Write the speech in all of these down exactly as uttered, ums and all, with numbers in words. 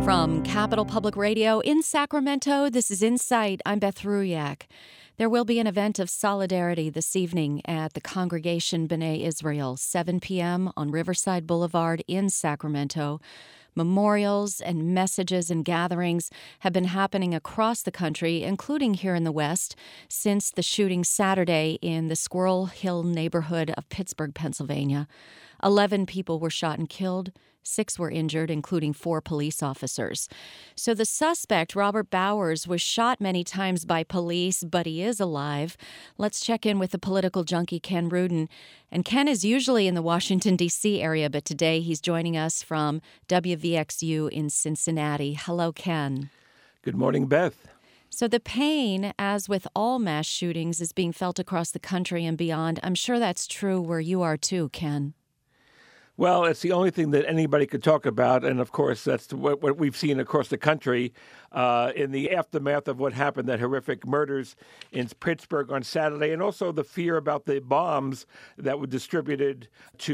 From Capital Public Radio in Sacramento, this is Insight. I'm Beth Ruyak. There will be an event of solidarity this evening at the Congregation B'nai Israel, seven p.m. on Riverside Boulevard in Sacramento. Memorials and messages and gatherings have been happening across the country, including here in the West, since the shooting Saturday in the Squirrel Hill neighborhood of Pittsburgh, Pennsylvania. Eleven people were shot and killed. Six were injured, including four police officers. So the suspect, Robert Bowers, was shot many times by police, but he is alive. Let's check in with the political junkie, Ken Rudin. And Ken is usually in the Washington, D C area, but today he's joining us from W V X U in Cincinnati. Hello, Ken. Good morning, Beth. So the pain, as with all mass shootings, is being felt across the country and beyond. I'm sure that's true where you are too, Ken. Well, it's the only thing that anybody could talk about, and of course, that's what, what we've seen across the country uh, in the aftermath of what happened, that horrific murders in Pittsburgh on Saturday, and also the fear about the bombs that were distributed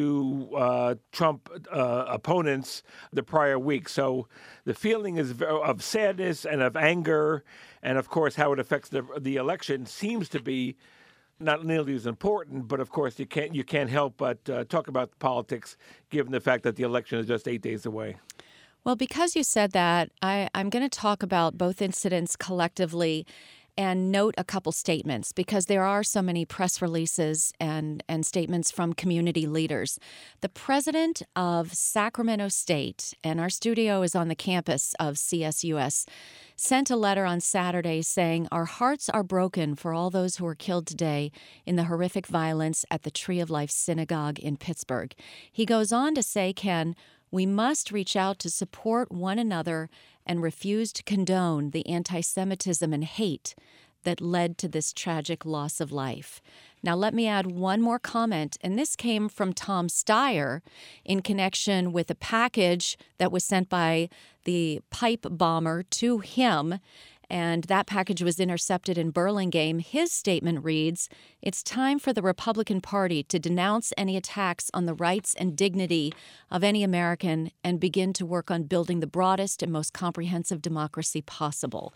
to uh, Trump uh, opponents the prior week. So the feeling is of sadness and of anger, and of course, how it affects the, the election seems to be not nearly as important, but of course you can't you can't help but uh, talk about politics, given the fact that the election is just eight days away. Well, because you said that, I, I'm going to talk about both incidents collectively and note a couple statements, because there are so many press releases and, and statements from community leaders. The president of Sacramento State, and our studio is on the campus of C S U S, sent a letter on Saturday saying, "Our hearts are broken for all those who were killed today in the horrific violence at the Tree of Life Synagogue in Pittsburgh." He goes on to say, Ken, "We must reach out to support one another and refuse to condone the anti-Semitism and hate that led to this tragic loss of life." Now, let me add one more comment, and this came from Tom Steyer in connection with a package that was sent by the pipe bomber to him, and that package was intercepted in Burlingame. His statement reads, "It's time for the Republican Party to denounce any attacks on the rights and dignity of any American and begin to work on building the broadest and most comprehensive democracy possible."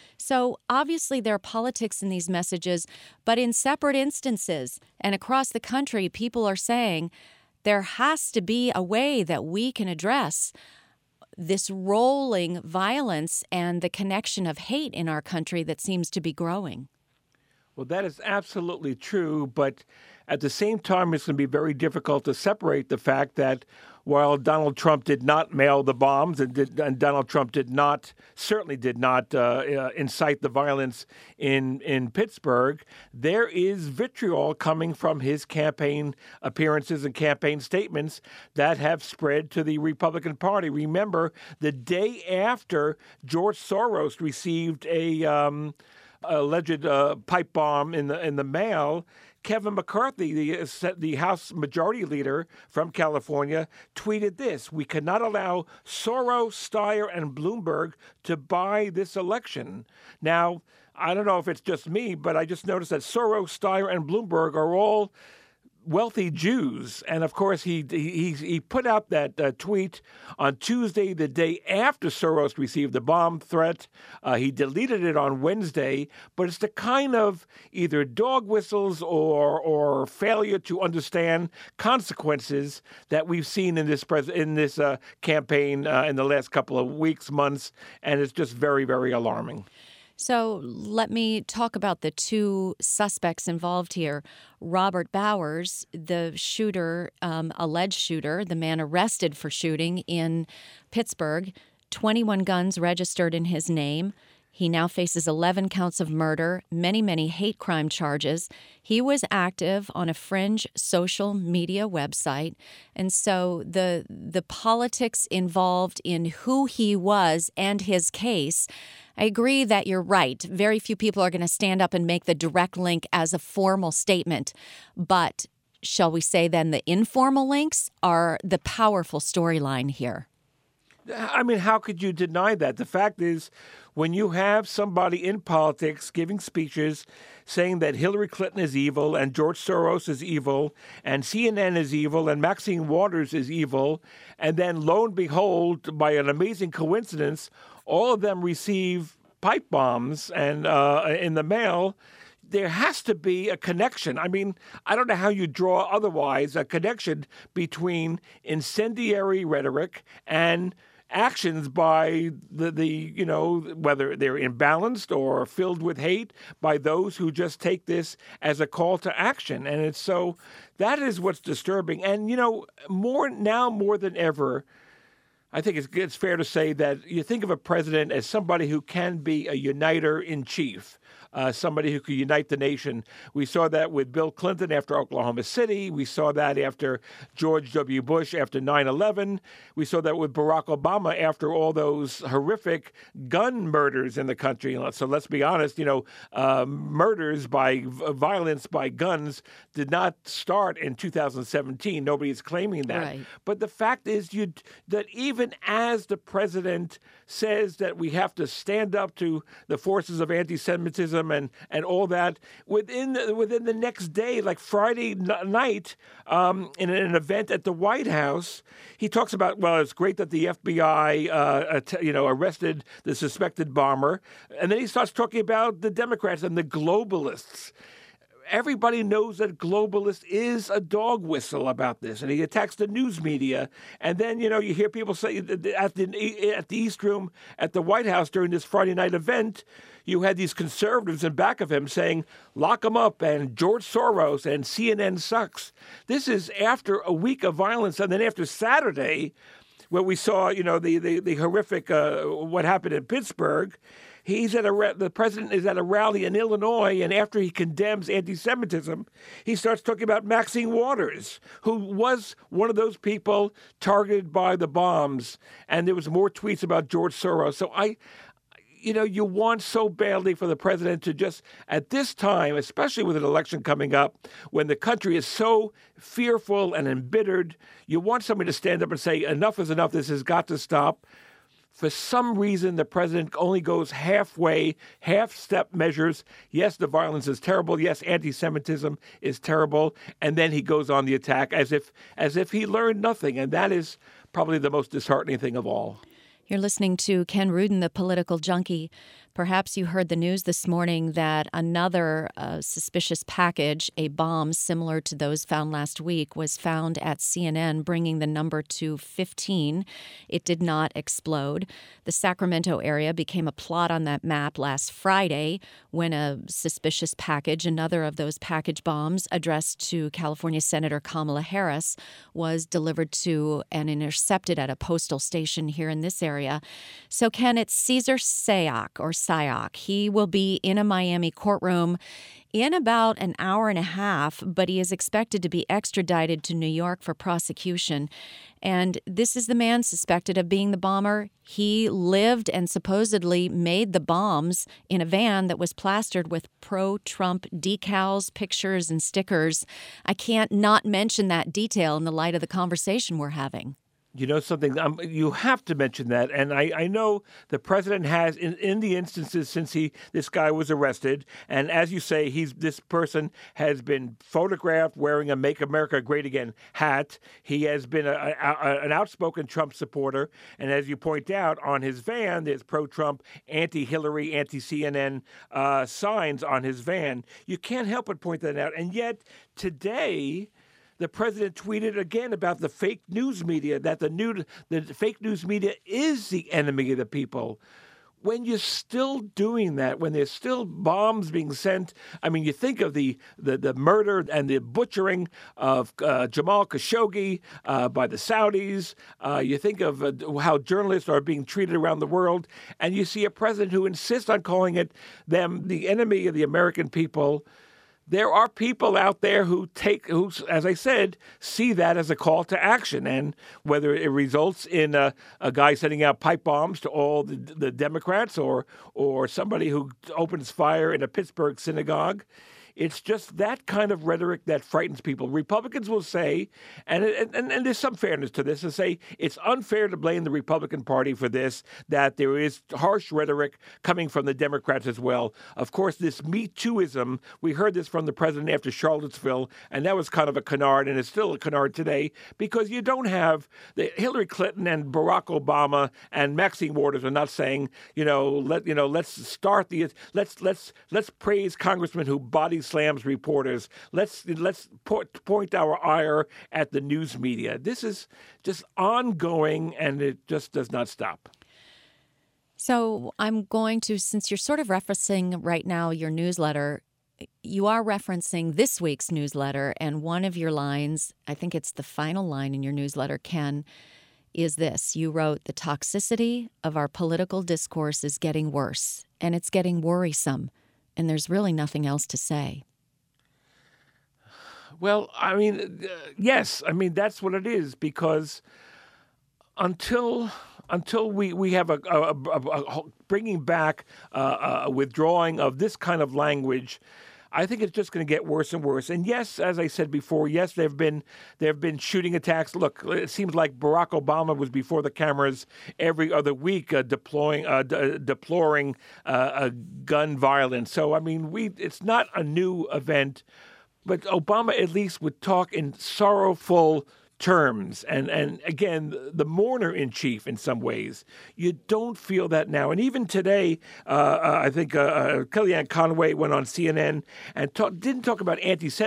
So obviously there are politics in these messages, but in separate instances and across the country, people are saying there has to be a way that we can address this rolling violence and the connection of hate in our country that seems to be growing. Well, that is absolutely true, but at the same time, it's going to be very difficult to separate the fact that while Donald Trump did not mail the bombs and, did, and Donald Trump did not, certainly did not uh, uh, incite the violence in, in Pittsburgh, there is vitriol coming from his campaign appearances and campaign statements that have spread to the Republican Party. Remember, the day after George Soros received a um, alleged uh, pipe bomb in the in the mail, Kevin McCarthy, the, the House Majority Leader from California, tweeted this: "We cannot allow Soros, Steyer, and Bloomberg to buy this election." Now, I don't know if it's just me, but I just noticed that Soros, Steyer, and Bloomberg are all wealthy Jews. And of course, he he he put out that uh, tweet on Tuesday, the day after Soros received the bomb threat. Uh, he deleted it on Wednesday, but it's the kind of either dog whistles or or failure to understand consequences that we've seen in this pres- in this uh, campaign uh, in the last couple of weeks, months, and it's just very, very alarming. So let me talk about the two suspects involved here. Robert Bowers, the shooter, um, alleged shooter, the man arrested for shooting in Pittsburgh, twenty-one guns registered in his name. He now faces eleven counts of murder, many, many hate crime charges. He was active on a fringe social media website. And so the the politics involved in who he was and his case, I agree that you're right. Very few people are going to stand up and make the direct link as a formal statement. But shall we say then the informal links are the powerful storyline here? I mean, how could you deny that? The fact is, when you have somebody in politics giving speeches saying that Hillary Clinton is evil and George Soros is evil and C N N is evil and Maxine Waters is evil, and then lo and behold, by an amazing coincidence, all of them receive pipe bombs and uh, in the mail, there has to be a connection. I mean, I don't know how you draw otherwise a connection between incendiary rhetoric and actions by the, the, you know, whether they're imbalanced or filled with hate by those who just take this as a call to action. And it's so that is what's disturbing. And, you know, more now more than ever, I think it's, it's fair to say that you think of a president as somebody who can be a uniter in chief. Uh, somebody who could unite the nation. We saw that with Bill Clinton after Oklahoma City. We saw that after George W. Bush after nine eleven. We saw that with Barack Obama after all those horrific gun murders in the country. So let's be honest, you know, uh, murders by violence by guns did not start in two thousand seventeen. Nobody is claiming that. Right. But the fact is you that even as the president says that we have to stand up to the forces of anti-Semitism and, and all that, within the, within the next day, like Friday n- night, um, in an event at the White House, he talks about, well, it's great that the F B I, uh, att- you know, arrested the suspected bomber, and then he starts talking about the Democrats and the globalists. Everybody knows that globalist is a dog whistle about this, and he attacks the news media. And then, you know, you hear people say at the at the East Room at the White House during this Friday night event, you had these conservatives in back of him saying, lock him up, and George Soros and C N N sucks. This is after a week of violence, and then after Saturday, where we saw, you know, the the, the horrific uh, what happened in Pittsburgh. He's at a the president is at a rally in Illinois, and after he condemns anti-Semitism, he starts talking about Maxine Waters, who was one of those people targeted by the bombs. And there was more tweets about George Soros. So I, you know, you want so badly for the president to just, at this time, especially with an election coming up, when the country is so fearful and embittered, you want somebody to stand up and say, enough is enough. This has got to stop. For some reason, the president only goes halfway, half-step measures. Yes, the violence is terrible. Yes, anti-Semitism is terrible. And then he goes on the attack as if as if he learned nothing. And that is probably the most disheartening thing of all. You're listening to Ken Rudin, the political junkie. Perhaps you heard the news this morning that another uh, suspicious package, a bomb similar to those found last week, was found at C N N, bringing the number to fifteen. It did not explode. The Sacramento area became a plot on that map last Friday when a suspicious package, another of those package bombs addressed to California Senator Kamala Harris, was delivered to and intercepted at a postal station here in this area. So, Ken, it's Cesar Sayoc, or Sayoc. He will be in a Miami courtroom in about an hour and a half, but he is expected to be extradited to New York for prosecution. And this is the man suspected of being the bomber. He lived and supposedly made the bombs in a van that was plastered with pro-Trump decals, pictures, and stickers. I can't not mention that detail in the light of the conversation we're having. You know something, um, you have to mention that. And I, I know the president has, in, in the instances since he this guy was arrested, and as you say, he's this person has been photographed wearing a Make America Great Again hat. He has been a, a, a, an outspoken Trump supporter. And as you point out, on his van, there's pro-Trump, anti-Hillary, anti-C N N uh, signs on his van. You can't help but point that out. And yet today, the president tweeted again about the fake news media, that the new the fake news media is the enemy of the people. When you're still doing that, when there's still bombs being sent, I mean, you think of the the, the murder and the butchering of uh, Jamal Khashoggi uh, by the Saudis. Uh, you think of uh, how journalists are being treated around the world, and you see a president who insists on calling it them the enemy of the American people. There are people out there who take, who, as I said, see that as a call to action. And whether it results in a, a guy sending out pipe bombs to all the, the Democrats or or somebody who opens fire in a Pittsburgh synagogue, It's just that kind of rhetoric that frightens people. Republicans will say, and, and, and there's some fairness to this, to say it's unfair to blame the Republican Party for this, that there is harsh rhetoric coming from the Democrats as well. Of course, this Me Tooism, we heard this from the president after Charlottesville, and that was kind of a canard, and it's still a canard today, because you don't have the Hillary Clinton and Barack Obama and Maxine Waters are not saying, you know, let you know, let's start the let's let's let's praise Congressman who body slams reporters. Let's let's point, point our ire at the news media. This is just ongoing, and it just does not stop. So I'm going to, since you're sort of referencing right now your newsletter, you are referencing this week's newsletter, and one of your lines, I think it's the final line in your newsletter, Ken, is this. You wrote, "The toxicity of our political discourse is getting worse, and it's getting worrisome, and there's really nothing else to say." Well, I mean, uh, yes, I mean, that's what it is, because until until we, we have a, a, a, a bringing back uh, a withdrawing of this kind of language, I think it's just going to get worse and worse. And yes, as I said before, yes, there have been there have been shooting attacks. Look, it seems like Barack Obama was before the cameras every other week, uh, deploying, uh, d- deploring uh, a gun violence. So I mean, we it's not a new event, but Obama at least would talk in sorrowful terms. And, and again, the mourner in chief in some ways. You don't feel that now. And even today, uh, uh, I think uh, uh, Kellyanne Conway went on C N N and talk, didn't talk about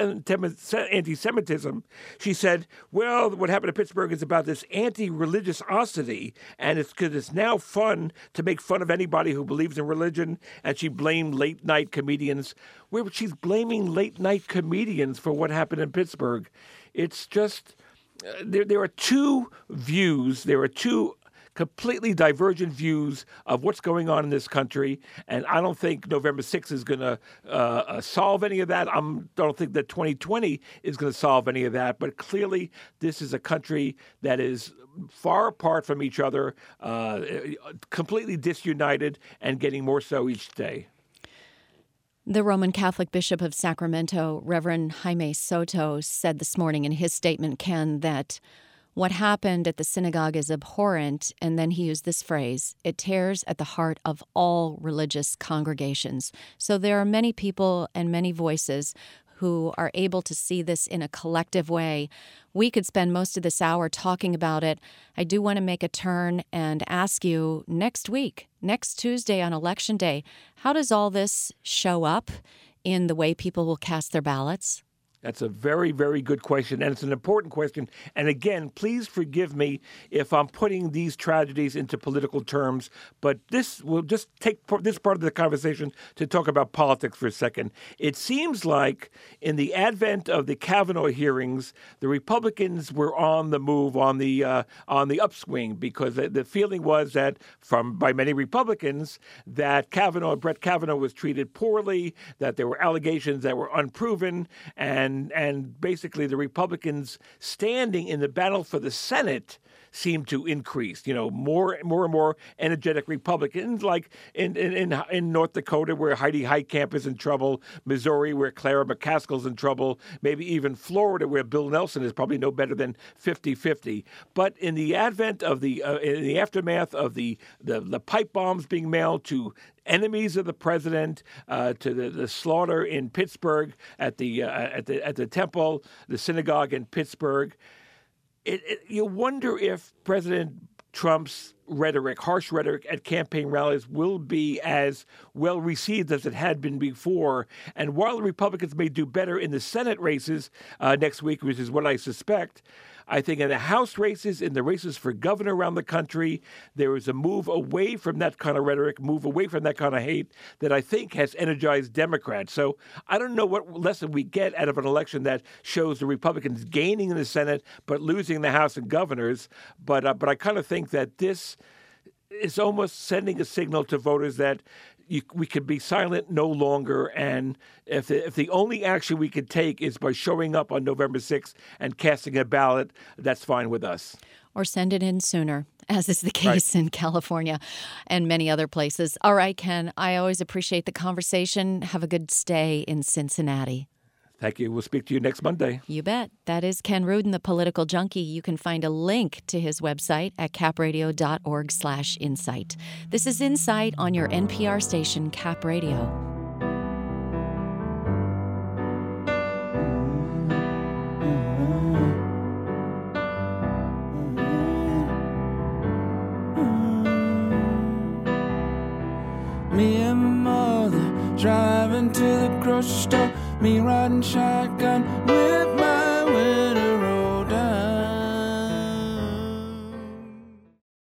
anti-Semitism. She said, well, what happened to Pittsburgh is about this anti-religiosity, and it's because it's now fun to make fun of anybody who believes in religion. And she blamed late-night comedians. Where she's blaming late-night comedians for what happened in Pittsburgh. It's just... Uh, there, there are two views. There are two completely divergent views of what's going on in this country, and I don't think November sixth is going to uh, uh, solve any of that. I don't think that twenty twenty is going to solve any of that, but clearly this is a country that is far apart from each other, uh, completely disunited, and getting more so each day. The Roman Catholic Bishop of Sacramento, Reverend Jaime Soto, said this morning in his statement, Ken, that what happened at the synagogue is abhorrent, and then he used this phrase, "It tears at the heart of all religious congregations." So there are many people and many voices who are able to see this in a collective way. We could spend most of this hour talking about it. I do want to make a turn and ask you, next week, next Tuesday on Election Day, how does all this show up in the way people will cast their ballots? That's a very, very good question, and it's an important question. And again, please forgive me if I'm putting these tragedies into political terms, but this will just take this part of the conversation to talk about politics for a second. It seems like in the advent of the Kavanaugh hearings, the Republicans were on the move, on the uh, on the upswing, because the, the feeling was that, from by many Republicans, that Kavanaugh, Brett Kavanaugh, was treated poorly, that there were allegations that were unproven, and And, and basically the Republicans standing in the battle for the Senate seemed to increase. You know, more, more and more energetic Republicans, like in in, in North Dakota, where Heidi Heitkamp is in trouble, Missouri, where Clara McCaskill's in trouble, maybe even Florida, where Bill Nelson is probably no better than fifty-fifty. But in the advent of the, uh, in the aftermath of the, the, the pipe bombs being mailed to enemies of the president, uh, to the, the slaughter in Pittsburgh at the uh, at the at the temple, the synagogue in Pittsburgh, it, it, you wonder if President Trump's rhetoric, harsh rhetoric at campaign rallies will be as well received as it had been before. And while the Republicans may do better in the Senate races uh, next week, which is what I suspect, I think in the House races, in the races for governor around the country, there is a move away from that kind of rhetoric, move away from that kind of hate that I think has energized Democrats. So I don't know what lesson we get out of an election that shows the Republicans gaining in the Senate but losing the House and governors. But uh, but I kind of think that this is almost sending a signal to voters that You, we could be silent no longer, and if the, if the only action we could take is by showing up on November sixth and casting a ballot, that's fine with us. Or send it in sooner. as is the case right. in California and many other places. All right, Ken, I always appreciate the conversation. Have a good stay in Cincinnati. Thank you. We'll speak to you next Monday. You bet. That is Ken Rudin, the political junkie. You can find a link to his website at capradio.org slash insight. This is Insight on your N P R station, Cap Radio. Me and my mother driving to the grocery store. Me riding shotgun with